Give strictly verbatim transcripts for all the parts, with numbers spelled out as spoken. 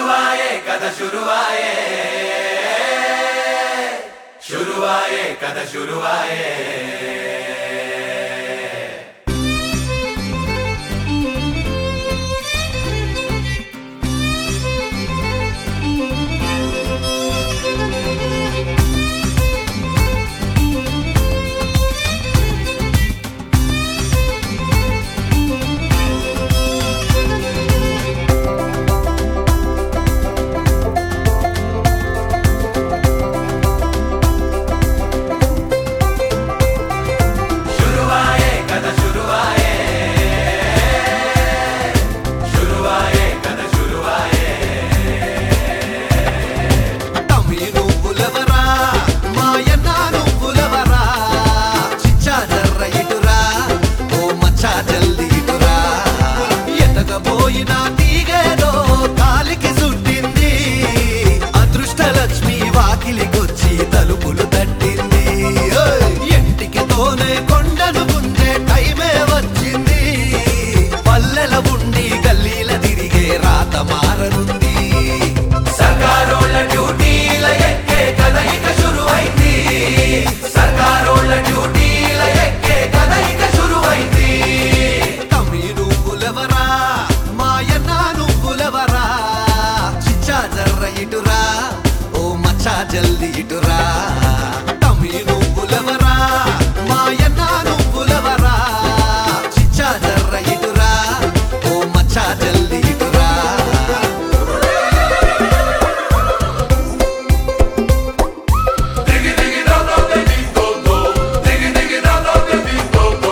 शुरुवाये कथा शुरुवाये शुरुवाये कथा शुरुवाये जल्दी इटुरा तमी నువ్వులవరా మాయన్న నువ్వులవరా చిచ్చా జర్ర ఇటురా ఓ మచ్చా జల్ది ఇటురా దిగి దిగి దాదా దే బిందో దో దిగి దిగి దాదా దే బిందో దో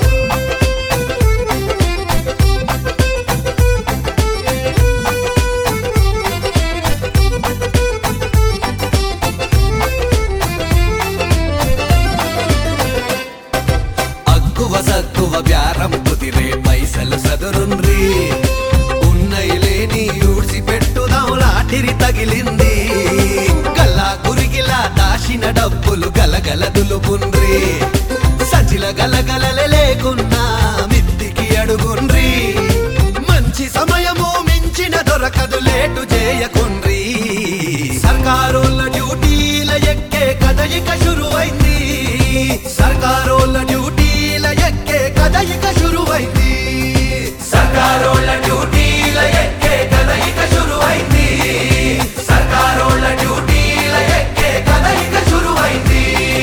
సక్కువ బ్యారం కుదిరే పైసలు సదురుండ్రి ఉన్నయిలేని ఊడ్చి పెట్టుదాం లాటిరి తగిలింది గల్లా గురిగిలా దాచిన డబ్బులు గలగల దులుపుండ్రి సజిల గలగలలే లేకున్నా మిత్తికి అడుగుండ్రి మంచి సమయము మించిన దొరకదు లేటు చేయకుండ్రి సర్కారోళ్ళ డ్యూటీల ఎక్కే కథ ఇక శురువైంది సర్కారోళ్ళ డ్యూటీ कदा इक शुरुवैंदी सरकारोళ్ళ డ్యూటీల ఎక్కే కథ ఇక శురువైంది सरकारोళ్ళ డ్యూటీల ఎక్కే కథ ఇక శురువైంది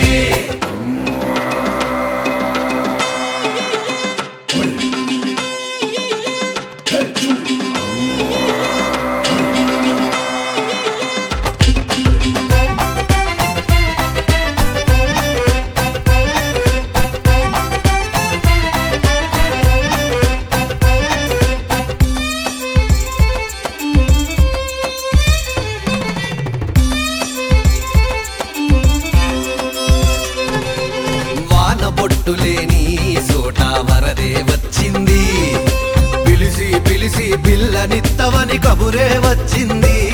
బొట్టులేని సోట వరదే వచ్చింది పిలిసి పిలిసి పిల్లనిత్తవని కబురే వచ్చింది